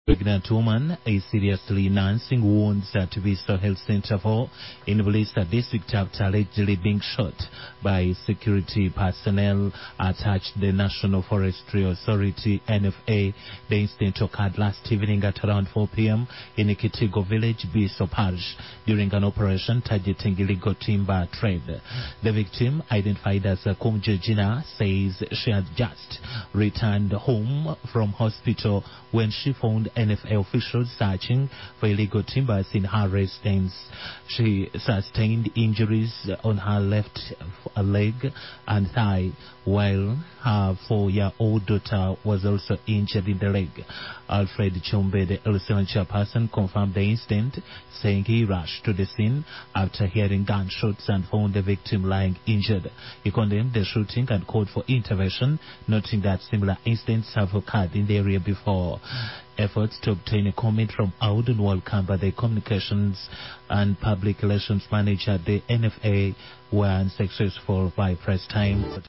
Pregnant woman is seriously nursing wounds at Vista Health Center for in Bulisa district after allegedly being shot by security personnel attached to the National Forestry Authority (NFA). The incident occurred last evening at around 4 p.m. in Kitigo village, Biso Parish, during an operation targeting illegal timber trade. The victim, identified as Kumje Jina, says she had just returned home from hospital when she found NFA officials searching for illegal timbers in her residence. She sustained injuries on her left leg and thigh, while her 4-year-old daughter was also injured in the leg. Alfred Chombe, the LC1 chairperson, confirmed the incident, saying he rushed to the scene after hearing gunshots and found the victim lying injured. He condemned the shooting and called for intervention, noting that similar incidents have occurred in the area before. Efforts to obtain a comment from Audun Walkamba, the Communications and Public Relations Manager at the NFA, were unsuccessful by press time.